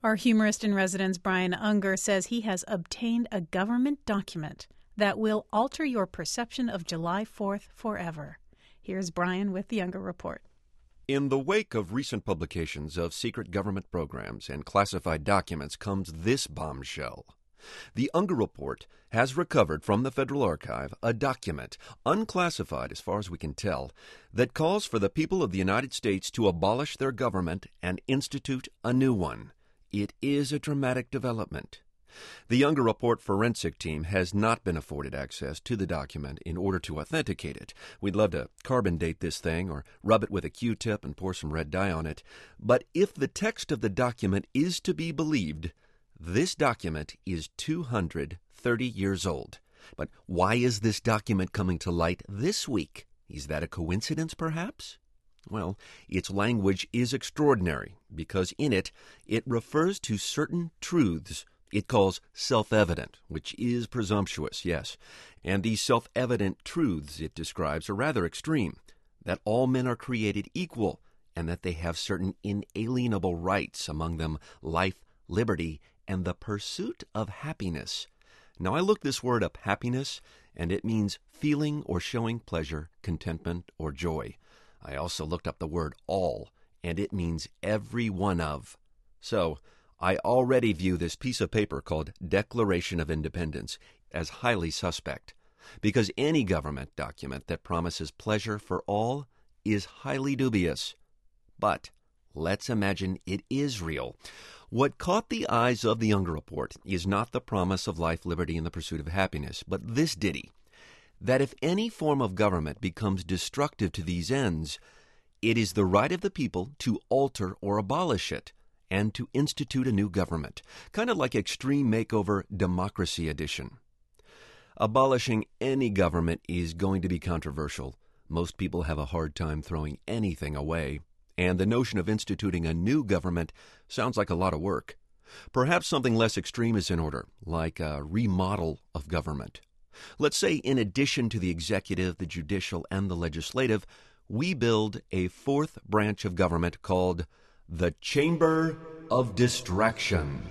Our humorist in residence, Brian Unger, says he has obtained a government document that will alter your perception of July 4th forever. Here's Brian with the Unger Report. In the wake of recent publications of secret government programs and classified documents comes this bombshell. The Unger Report has recovered from the Federal Archive a document, unclassified as far as we can tell, that calls for the people of the United States to abolish their government and institute a new one. It is a dramatic development. The Unger Report forensic team has not been afforded access to the document in order to authenticate it. We'd love to carbon date this thing or rub it with a Q-tip and pour some red dye on it. But if the text of the document is to be believed, this document is 230 years old. But why is this document coming to light this week? Is that a coincidence, perhaps? Well, its language is extraordinary because in it refers to certain truths it calls self-evident, which is presumptuous, yes. And these self-evident truths it describes are rather extreme, that all men are created equal and that they have certain inalienable rights, among them life, liberty, and the pursuit of happiness. Now, I looked this word up, happiness, and it means feeling or showing pleasure, contentment, or joy. I also looked up the word all, and it means every one of. So, I already view this piece of paper called Declaration of Independence as highly suspect, because any government document that promises pleasure for all is highly dubious. But let's imagine it is real. What caught the eyes of the Unger Report is not the promise of life, liberty, and the pursuit of happiness, but this ditty, that if any form of government becomes destructive to these ends, it is the right of the people to alter or abolish it and to institute a new government, kind of like Extreme Makeover Democracy Edition. Abolishing any government is going to be controversial. Most people have a hard time throwing anything away, and the notion of instituting a new government sounds like a lot of work. Perhaps something less extreme is in order, like a remodel of government. Let's say in addition to the executive, the judicial, and the legislative, we build a fourth branch of government called the Chamber of Distraction.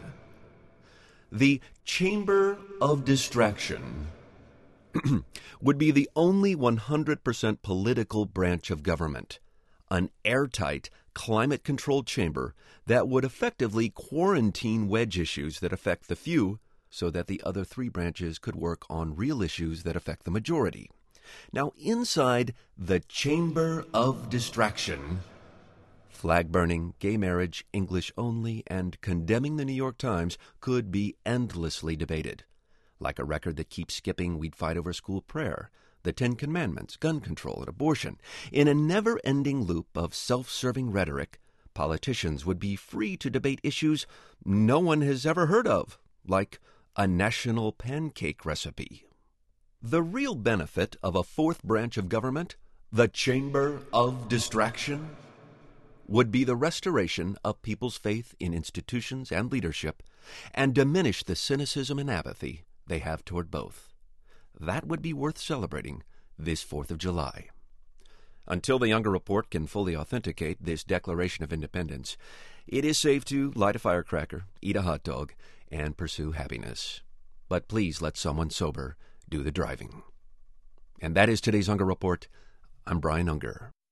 The Chamber of Distraction would be the only 100% political branch of government, an airtight, climate-controlled chamber that would effectively quarantine wedge issues that affect the few so that the other three branches could work on real issues that affect the majority. Now, inside the Chamber of Distraction, flag burning, gay marriage, English only, and condemning the New York Times could be endlessly debated. Like a record that keeps skipping, we'd fight over school prayer, the Ten Commandments, gun control, and abortion. In a never-ending loop of self-serving rhetoric, politicians would be free to debate issues no one has ever heard of, like a national pancake recipe. The real benefit of a fourth branch of government, the Chamber of Distraction, would be the restoration of people's faith in institutions and leadership and diminish the cynicism and apathy they have toward both. That would be worth celebrating this 4th of July. Until the Unger Report can fully authenticate this Declaration of Independence, it is safe to light a firecracker, eat a hot dog, and pursue happiness. But please let someone sober do the driving. And that is today's Unger Report. I'm Brian Unger.